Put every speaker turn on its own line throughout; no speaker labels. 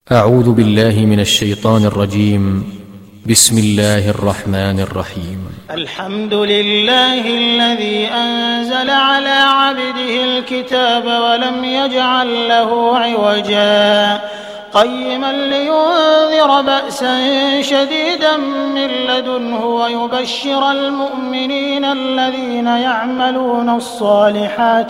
أعوذ بالله من الشيطان الرجيم. بسم الله الرحمن الرحيم.
الحمد لله الذي أنزل على عبده الكتاب ولم يجعل له عوجا قيما لينذر بأسا شديدا من لدنه ويبشر المؤمنين الذين يعملون الصالحات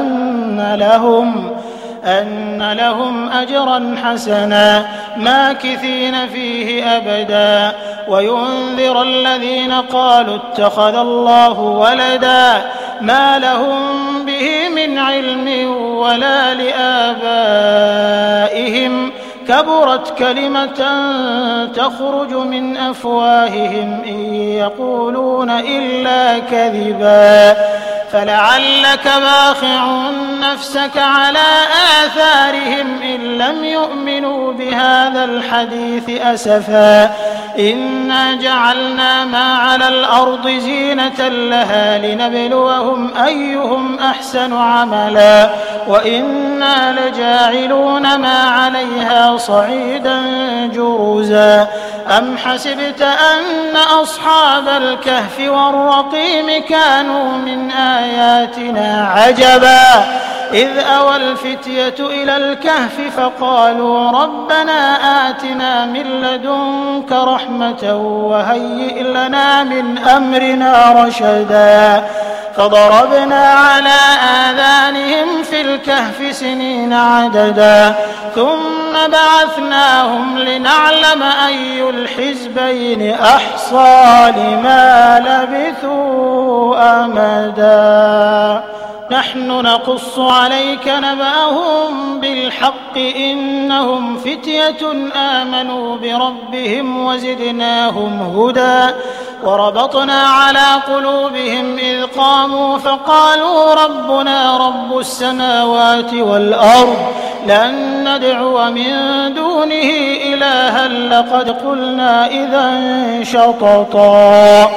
أن لهم أجرا حسنا ماكثين فيه أبدا وينذر الذين قالوا اتخذ الله ولدا ما لهم به من علم ولا لآبائهم كبرت كلمة تخرج من أفواههم إن يقولون إلا كذبا فلعلك باخع نفسك على آثارهم إن لم يؤمنوا بهذا الحديث أسفا إنا جعلنا ما على الأرض زينة لها لنبلوهم أيهم أحسن عملا وإنا لجاعلون ما عليها صعيدا جرزا أم حسبت أن أصحاب الكهف والرقيم كانوا من آياتنا عجبا إذ أوى الفتية إلى الكهف فقالوا ربنا آتنا من لدنك رحمة وهيئ لنا من أمرنا رشدا فضربنا على آذانهم في الكهف سنين عددا ثم بعثناهم لنعلم أي الحزبين أحصى لما لبثوا أمدا نحن نقص عليك نبأهم بالحق إنهم فتية آمنوا بربهم وزدناهم هدى وربطنا على قلوبهم إذ قاموا فقالوا ربنا رب السماوات والأرض لن ندعو من دونه إلها لقد قلنا إذا شططا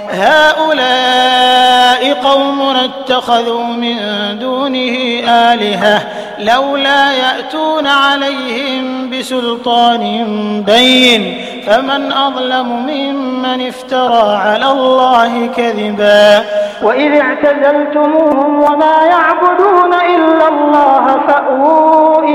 هؤلاء قومنا اتخذوا من دونه آلهة لولا يأتون عليهم بسلطان بين فمن أظلم ممن افترى على الله كذبا وإذ اعتزلتموهم وما يعبدون إلا الله فأووا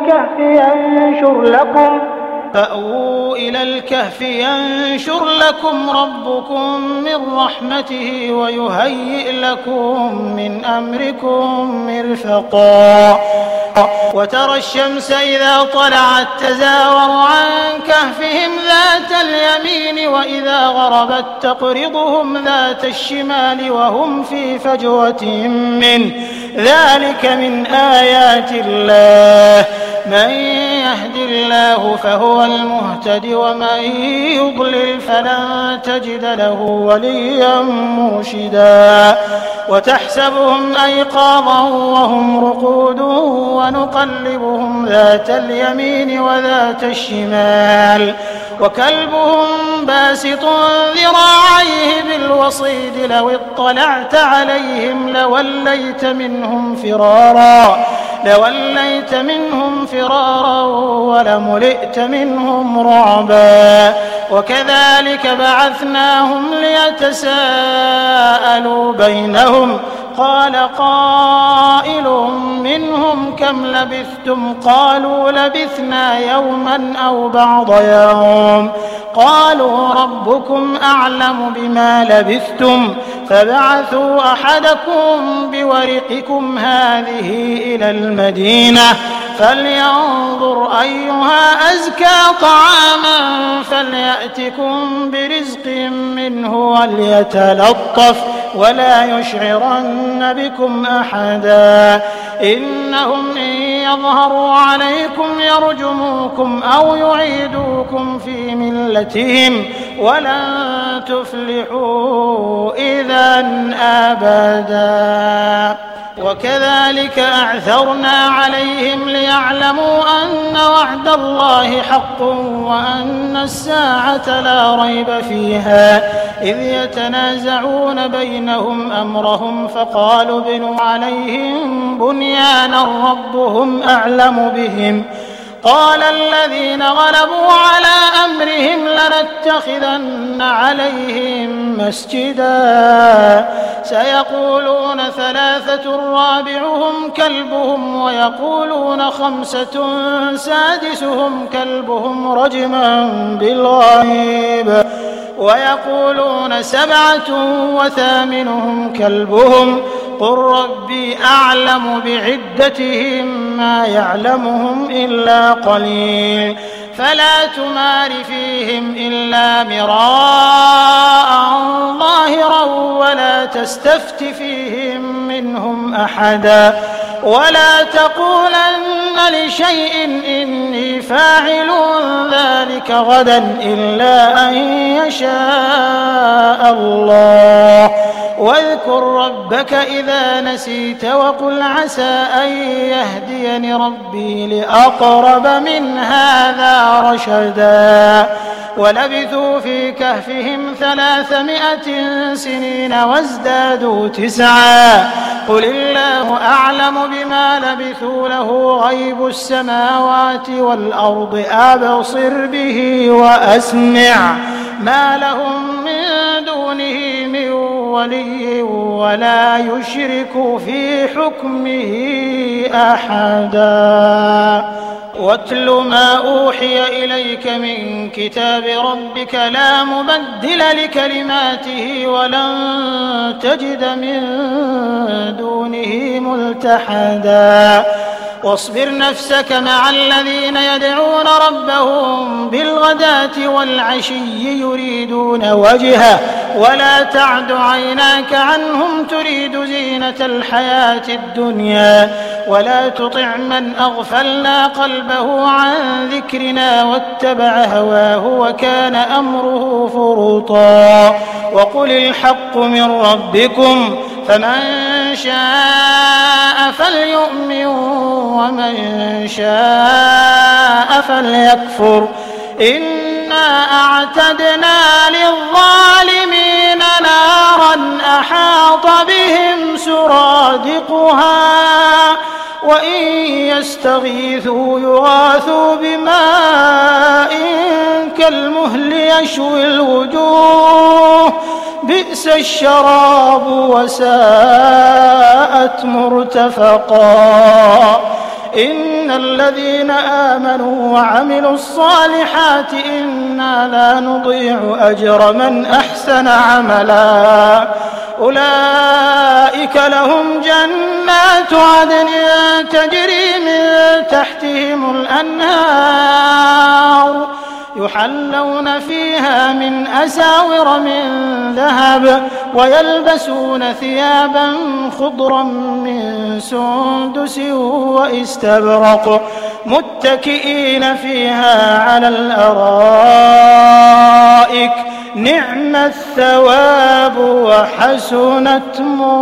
إلى الكهف ينشر لكم ربكم من رحمته ويهيئ لكم من أمركم مرفقا وترى الشمس إذا طلعت تزاور عن كهفهم ذات اليمين وإذا غربت تقرضهم ذات الشمال وهم في فجوة منه ذلك من آيات الله من يهد الله فهو المهتد ومن يضلل فلن تجد له وليا مرشدا وتحسبهم أيقاظا وهم رقود ونقلبهم ذات اليمين وذات الشمال وكلبهم باسط ذراعيه بالوصيد لو اطلعت عليهم لوليت منهم فرارا ولملئت منهم رعبا وكذلك بعثناهم ليتساءلوا بينهم قال قائل منهم كم لبثتم قالوا لبثنا يوما أو بعض يوم قالوا ربكم أعلم بما لبثتم فبعثوا أحدكم بورقكم هذه إلى المدينة فلينظر أيها أزكى طعاما فليأتكم برزق منه وليتلطف ولا يشعرن بكم أحدا إنهم إن يظهروا عليكم يرجموكم أو يعيدوكم في ملتهم ولن تفلحوا إذا أبدا وكذلك أعثرنا عليهم ليعلموا أن وعد الله حق وأن الساعة لا ريب فيها إذ يتنازعون بينهم أمرهم فقالوا ابنوا عليهم بنيانا ربهم أعلم بهم قال الذين غلبوا على أمرهم لنتخذن عليهم مسجدا سيقولون 3 رابعهم كلبهم ويقولون 5 سادسهم كلبهم رجما بالغيب ويقولون 7 وثامنهم كلبهم قل ربي أعلم بعدتهم ما يعلمهم إلا قليل فلا تمار فيهم إلا مراء ظاهرا ولا تستفت فيهم منهم أحدا ولا تقولن لشيء إني فاعل ذلك غدا إلا أن يشاء الله واذكر ربك إذا نسيت وقل عسى أن يهديني ربي لأقرب من هذا رشدا ولبثوا في كهفهم 300 سنين وازدادوا 9 قل الله أعلم بما لبثوا له غيب السماوات والأرض أبصر به وأسمع ما لهم من دونه من ولي ولا يشرك في حكمه أحدا واتل ما أوحي إليك من كتاب ربك لا مبدل لكلماته ولن تجد من دونه ملتحدا واصبر نفسك مع الذين يدعون ربهم بالغداة والعشي يريدون وجهه ولا تعد عيناك عنهم تريد زينة الحياة الدنيا ولا تطع من أغفلنا قلبه عن ذكرنا واتبع هواه وكان أمره فرطا وقل الحق من ربكم فمن شاء فليؤمن ومن شاء فليكفر إنا أعتدنا للظالمين نارا أحاط بهم سرادقها وإن يستغيثوا يغاثوا بماء كالمهل يشوي الوجوه بئس الشراب وساءت مرتفقا إن الذين آمنوا وعملوا الصالحات إنا لا نضيع أجر من أحسن عملا أولئك لهم جنات عدن تجري من تحتهم الأنهار يحلون فيها من أساور من ذهب ويلبسون ثيابا خضرا من سندس واستبرق متكئين فيها على الأرائك نعم الثواب وحسنت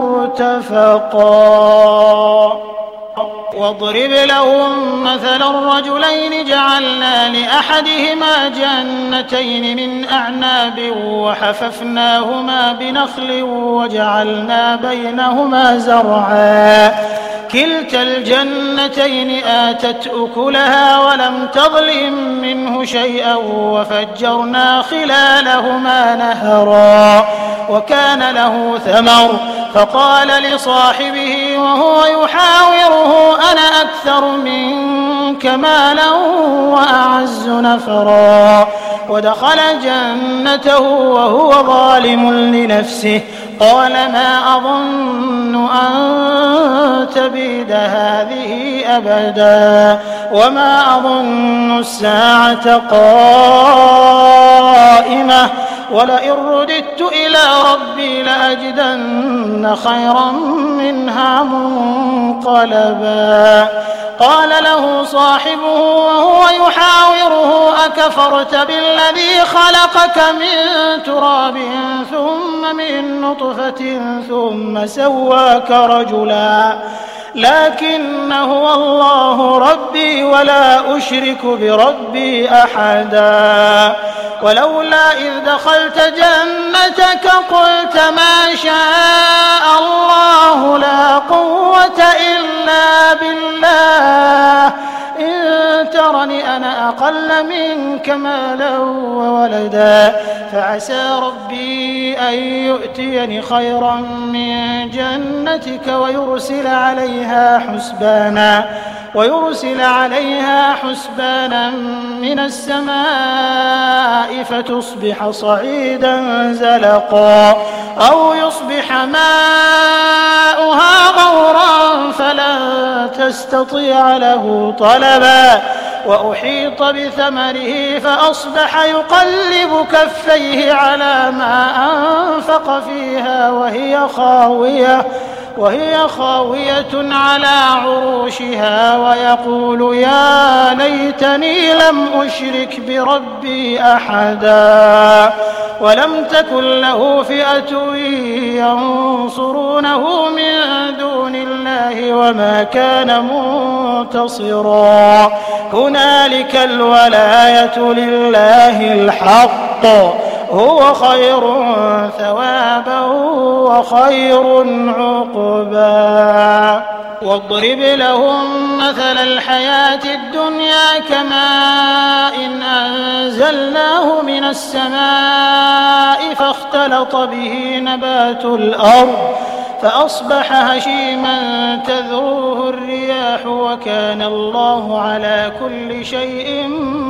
مرتفقا واضرب لهم مثلا الرجلين جعلنا لأحدهما جنتين من أعناب وحففناهما بنخل وجعلنا بينهما زرعا كلتا الجنتين آتت أكلها ولم تظلم منه شيئا وفجرنا خلالهما نهرا وكان له ثمر فقال لصاحبه وهو يحاوره أنا أكثر منك مالا وأعز نفرا ودخل جنته وهو ظالم لنفسه قال ما أظن أن تبيد هذه أبدا وما أظن الساعة قائمة ولئن رددت إلى ربي لأجدن خيرا منها منقلبا قال له صاحبه وهو يحاوره أكفرت بالذي خلقك من تراب ثم من نطفة ثم سواك رجلا لكن هو الله ربي ولا أشرك بربي أحدا ولولا إذ دخلت جنتك قلت ما شاء الله لا قوة إلا بالله إن ترني أنا أقل منك مالا وولدا فعسى ربي أن يؤتيني خيرا من جنتك ويرسل عليها حسبانا من السماء فتصبح صعيدا زلقا أو يصبح ماؤها غورا فلن تستطيع له طلبا وأحيط بثمره فأصبح يقلب كفيه على ما أنفق فيها وهي خاوية على عروشها ويقول يا ليتني لم أشرك بربي أحدا ولم تكن له فئة ينصرونه من دون الله وما كان منتصرا هنالك الولاية لله الحق هو خير ثوابا وخير عقبا واضرب لهم مثل الحياة الدنيا كماء إن أنزلناه من السماء فاختلط به نبات الأرض فأصبح هشيما تذروه الرياح وكان الله على كل شيء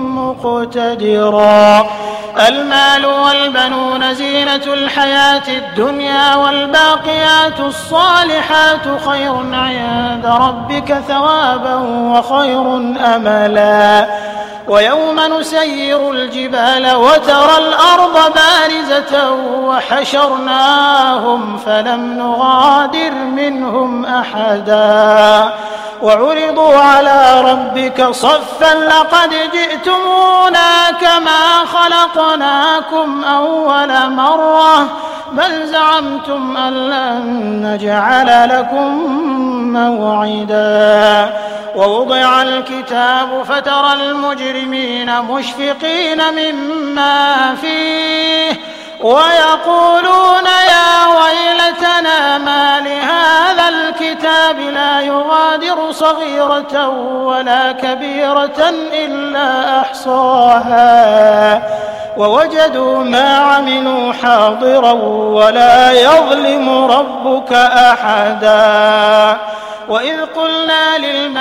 مقتدرا المال والبنون زينة الحياة الدنيا والباقيات الصالحات خير عند ربك ثوابا وخير أملا ويوم نسير الجبال وترى الأرض بارزة وحشرناهم فلم نغادر منهم أحدا وعرضوا على ربك صفا لقد جئتمونا كما خلقناكم أول مرة بل زعمتم أن لن نجعل لكم موعدا ووضع الكتاب فترى المجرمين مشفقين مما فيه ويقولون يا ويلتنا ما لهذا الكتاب لا يغادر صغيرة ولا كبيرة إلا أحصاها ووجدوا ما عملوا حاضرا ولا يظلم ربك أحدا وإذ قلنا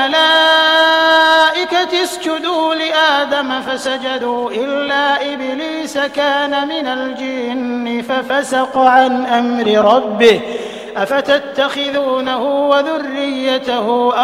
للملائكة اسجدوا لآدم فسجدوا إلا إبليس كان من الجن ففسق عن أمر ربه أفتتخذونه وذريته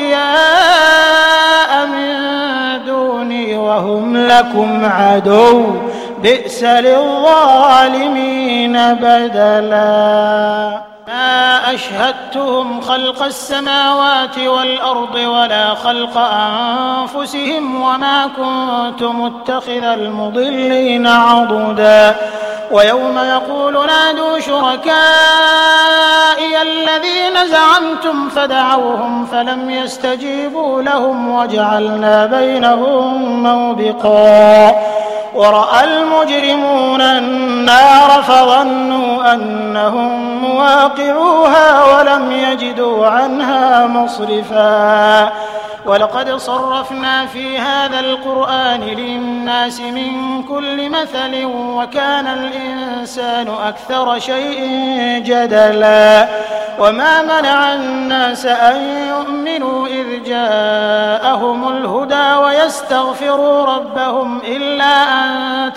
أولياء من دوني وهم لكم عدو بئس للظالمين بدلا ما أشهدتهم خلق السماوات والأرض ولا خلق أنفسهم وما كنت متخذ المضلين عضدا ويوم يقول نادوا شركائي الذين زعمتم فدعوهم فلم يستجيبوا لهم وجعلنا بينهم موبقا ورأى المجرمون النار فظنوا أنهم مواقعوها ولم يجدوا عنها مصرفا ولقد صرفنا في هذا القرآن للناس من كل مثل وكان الإنسان أكثر شيء جدلا وما منع الناس أن يؤمنوا إذ جاءهم الهدى ويستغفروا ربهم إلا أن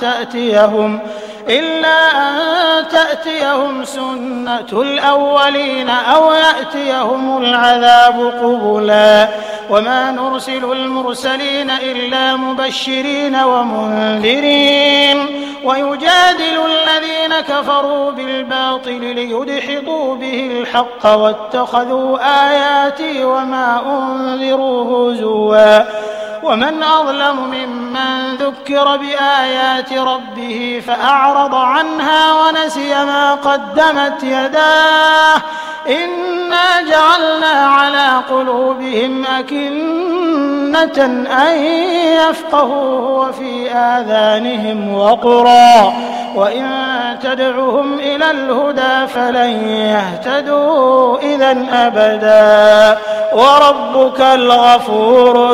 تأتيهم سنة الأولين أو يأتيهم العذاب قبلا وما نرسل المرسلين إلا مبشرين ومنذرين ويجادل الذين كفروا بالباطل ليدحضوا به الحق واتخذوا آياتي وما أنذروا هزوا ومن أظلم ممن ذكر بآيات ربه فأعرض عنها ونسي ما قدمت يداه إنا جعلنا على قلوبهم أكنة أن يفقهوا وفي آذانهم وقرا وإن تدعهم إلى الهدى فلن يهتدوا إذا أبدا. وربك الغفور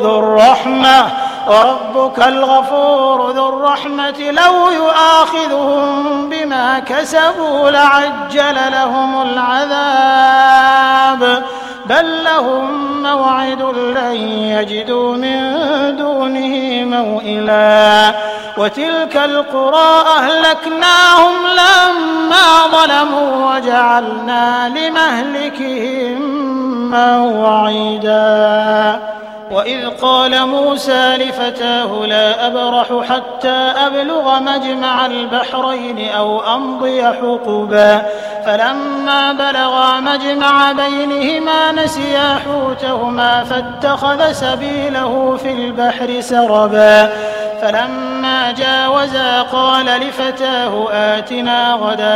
ذو الرحمة لو يؤاخذهم بما كسبوا لعجل لهم العذاب بل لهم موعد لن يجدوا من دونه موئلا. وتلك القرى أهلكناهم لما ظلموا وجعلنا لمهلكهم موعدا. وإذ قال موسى لفتاه لا أبرح حتى أبلغ مجمع البحرين أو أمضي حقبا فلما بلغا مجمع بينهما نسيا حوتهما فاتخذ سبيله في البحر سربا فلما جاوزا قال لفتاه آتنا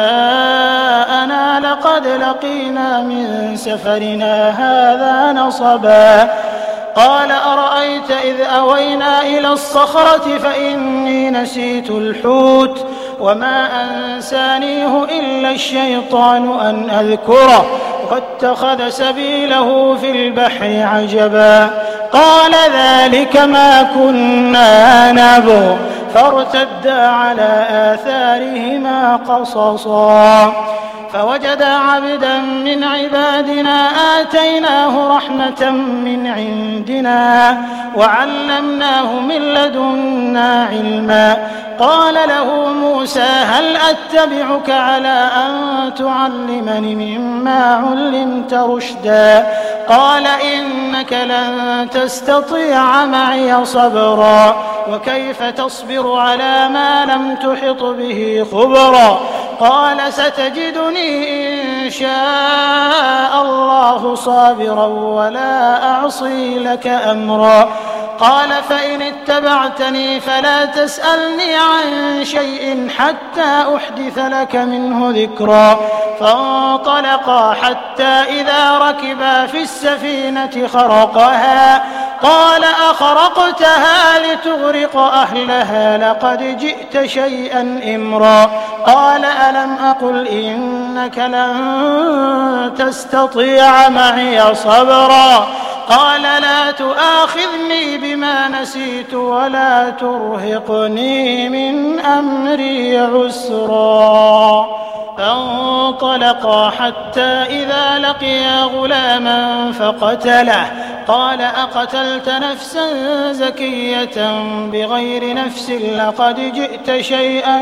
غداءنا لقد لقينا من سفرنا هذا نصبا. قال أرأيت إذ أوينا إلى الصخرة فإني نسيت الحوت وما أنسانيه إلا الشيطان أن أذكره واتخذ سبيله في البحر عجبا. قال ذلك ما كنا نبغ فارتدا على آثارهما قصصا فوجدا عبدا من عبادنا آتيناه رحمة من عندنا وعلمناه من لدنا علما. قال له موسى هل أتبعك على أن تعلمني مما علمت رشدا قال إنك لن تستطيع معي صبرا وكيف تصبر على ما لم تحط به خبرا. قال ستجدني إن شاء الله صابرا ولا أعصي لك أمرا. قال فإن اتبعتني فلا تسألني عن شيء حتى أحدث لك منه ذكرا. فانطلقا حتى إذا ركبا في السفينة خرقها قال أخرقتها لتغرق أهلها لقد جئت شيئا إمرا. قال ألم أقل إنك لن تستطيع معي صبرا. قال لا تؤاخذني بما نسيت ولا ترهقني من أمري عسرا. فانطلقا حتى إذا لقيا غلاما فقتله قال أقتلت نفسا زكية بغير نفس لقد جئت شيئا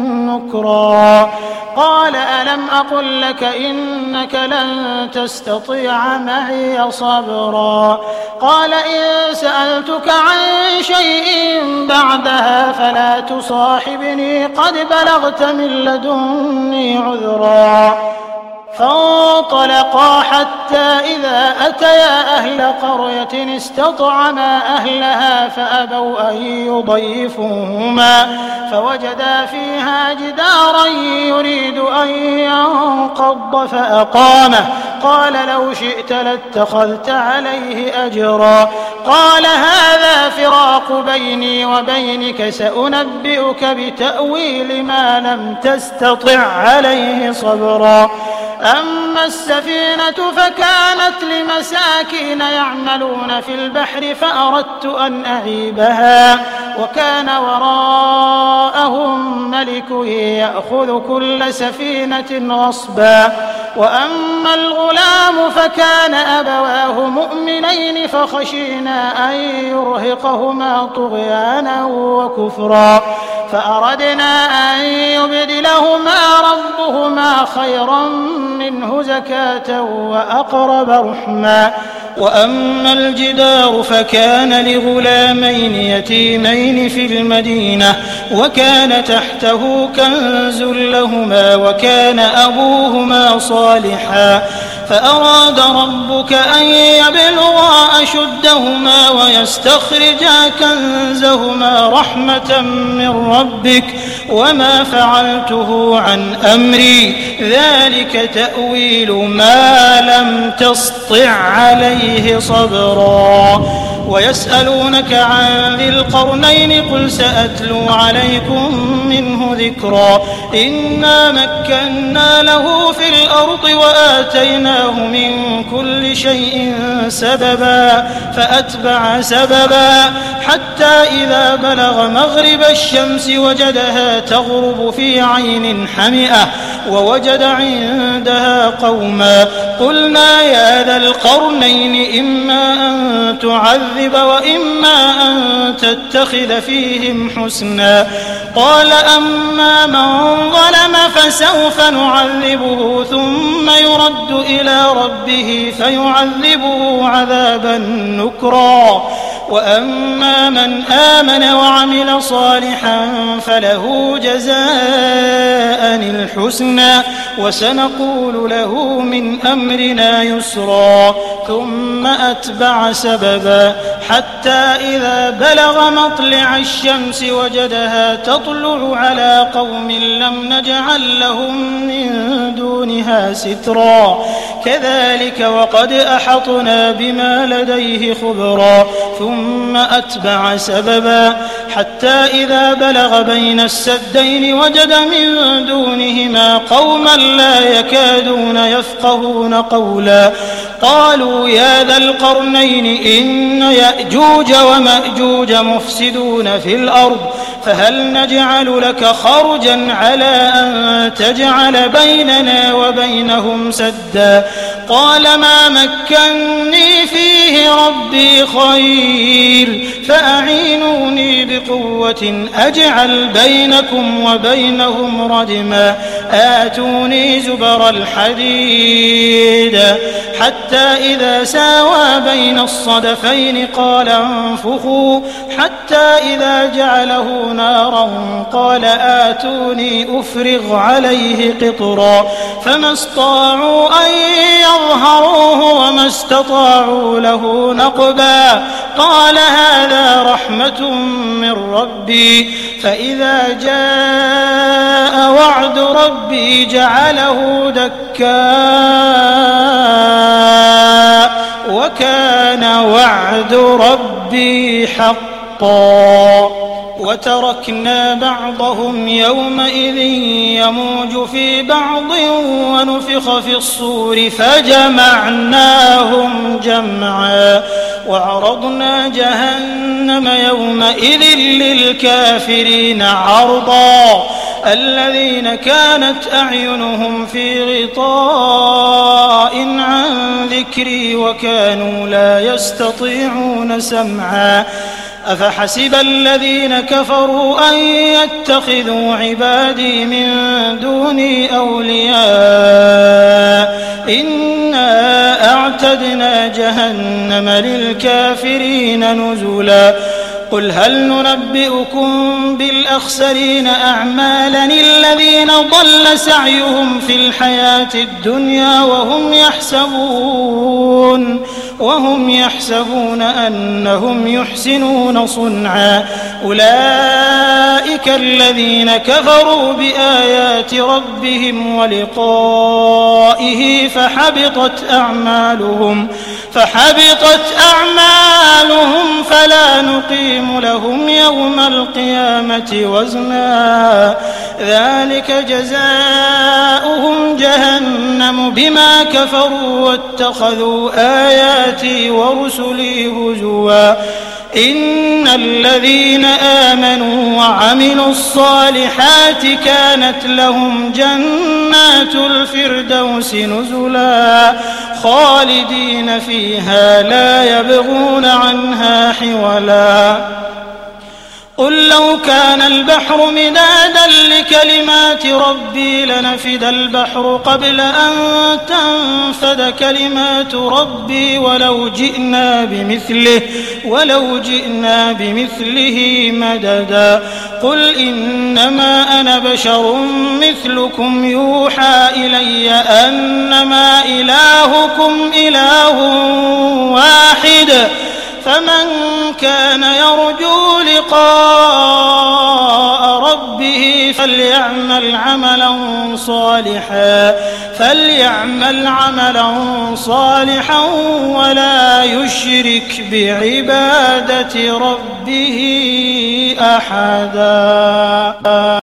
نكرا. قال ألم أقل لك إنك لن تستطيع معي صبرا. قال إن سألتك عن شيء بعدها فلا تصاحبني قد بلغت من لدني عذرا. فانطلقا حتى إذا أتيا أهل قرية استطعما أهلها فأبوا أن يضيفوهما فوجدا فيها جدارا يريد أن ينقض فأقامه. قال لو شئت لاتخذت عليه أجرا. قال هذا فراق بيني وبينك سأنبئك بتأويل ما لم تستطع عليه صبرا. أما السفينة فكانت لمساكين يعملون في البحر فأردت أن أعيبها وكان وراءهم ملك يأخذ كل سفينة غصبا. وأما الغلام فكان أبواه مؤمنين فخشينا أن يرهقهما طغيانا وكفرا فأردنا أن يبدلهما ربهما خيرا منه زكاة وأقرب رحما. وأما الجدار فكان لغلامين يتيمين في المدينة وكان تحته كنز لهما وكان أبوهما صالحا فأراد ربك أن يبلغا أشدهما ويستخرجا كنزهما رحمة من ربك وما فعلته عن أمري ذلك تأويل ما لم تسطع عليه صبرا ويسألونك عن ذي القرنين قل سأتلو عليكم منه ذكرا إنا مكنا له في الأرض وآتيناه من كل شيء سببا فأتبع سببا حتى إذا بلغ مغرب الشمس وجدها تغرب في عين حمئة ووجد عندها قوما قلنا يا ذا القرنين إما أن تعذب وإما أن تتخذ فيهم حسنا قال أما من ظلم فسوف نعذبه ثم يرد إلى ربه فيعذبه عذابا نكرا وأما من آمن وعمل صالحا فله جزاء الحسنى وسنقول له من أمرنا يسرا ثم أتبع سببا حتى إذا بلغ مطلع الشمس وجدها تطلع على قوم لم نجعل لهم من دونها سترا كذلك وقد أحطنا بما لديه خبرا ثم أتبع سببا حتى إذا بلغ بين السدين وجد من دونهما قوما لا يكادون يفقهون قولا قالوا يا ذا القرنين إن يأجوج ومأجوج مفسدون في الأرض فهل نجعل لك خرجا على أن تجعل بيننا وبينهم سدا قال ما مكني فيه ربي خير فأعينوني بقوة أجعل بينكم وبينهم ردما آتوني زبر الحديد حتى إذا ساوى بين الصدفين قال انفخوا حتى إذا جعله نارا قال آتوني أفرغ عليه قطرا فما استطاعوا أن يظهروه وما استطاعوا له نقبا قال هذا رحمة من ربي فإذا جاء وعد ربي جعله دكا وكان وعد ربي حقا وتركنا بعضهم يومئذ يموج في بعض ونفخ في الصور فجمعناهم جمعا وعرضنا جهنم يومئذ للكافرين عرضا الذين كانت أعينهم في غطاء عن ذكري وكانوا لا يستطيعون سمعا أفحسب الذين كفروا أن يتخذوا عبادي من دوني أولياء إنا أعتدنا جهنم للكافرين نزلا قل هل ننبئكم بالأخسرين أعمالا الذين ضل سعيهم في الحياة الدنيا وهم يحسبون أنهم يحسنون صنعا أولئك الذين كفروا بآيات ربهم ولقائه فحبطت أعمالهم فلا نقيم لهم يوم القيامة وزنا ذلك جزاؤهم جهنم بما كفروا واتخذوا آياتي ورسلي هزوا إن الذين آمنوا وعملوا الصالحات كانت لهم جنات الفردوس نزلا خالدين فيها لا يبغون عنها حولا قل لو كان البحر مدادا لكلمات ربي لنفد البحر قبل أن تنفد كلمات ربي ولو جئنا بمثله مددا قل إنما أنا بشر مثلكم يوحى إلي أنما إلهكم إله واحد فمن كان يرجو لقاء ربه فليعمل عملا صالحا ولا يشرك بعبادة ربه أحدا.